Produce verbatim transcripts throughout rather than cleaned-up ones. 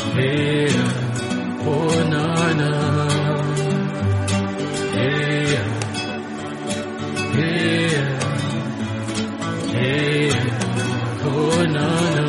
Hey, oh na na. Hey, hey, hey, oh na na.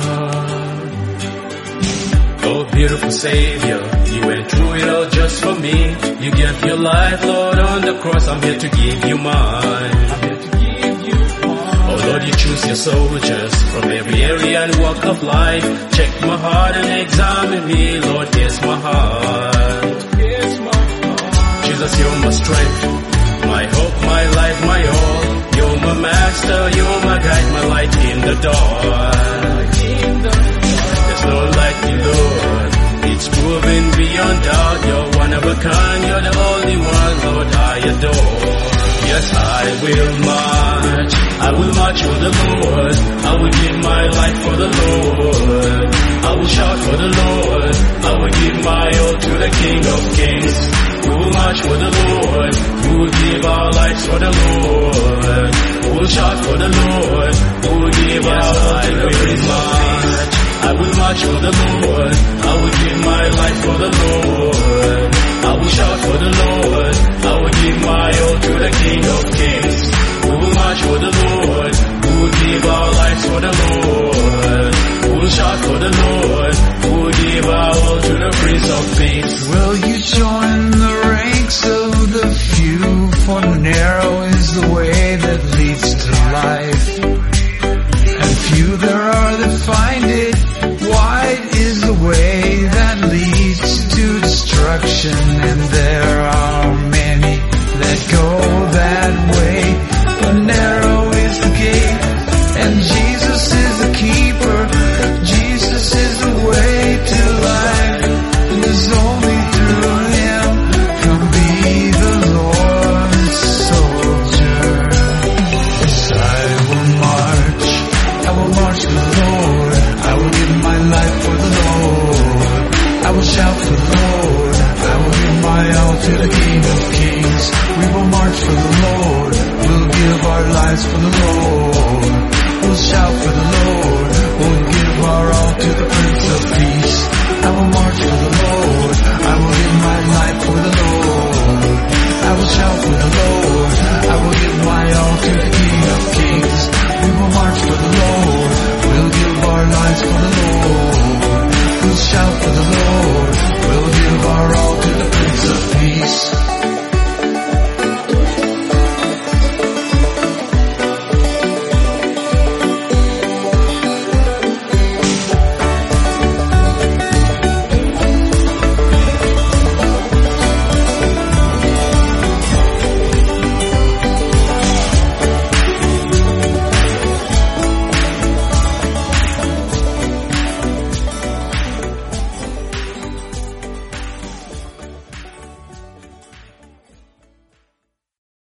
Oh beautiful Savior, you went through it all just for me. You gave your life, Lord, on the cross. I'm here to give you mine. I'm here to give you mine. Oh Lord, you choose your soldiers from every area and walk of life. Check my heart and examine me, Lord, here's my heart. Here's my heart. Jesus, you're my strength, my hope, my life, my all. You're my master, you're my guide, my light in the dark. There's no like you, Lord. It's proven beyond doubt. You're one of a kind. You're the only one, Lord, I adore. Yes, I will march. I will march for the Lord. I will give my life for the Lord. I will shout for the Lord. I will give my all to the King of Kings. We will march for the Lord. We will give our lives for the Lord. We will shout for the Lord. We will give our all to the Prince of Peace. I will march for the Lord. I will give my life for the Lord. I will shout for the Lord. I will give my all to the King of Kings. We will march for the Lord. We will give our lives for the Lord. We will shout for the Lord. We will give our all to the Prince of Peace.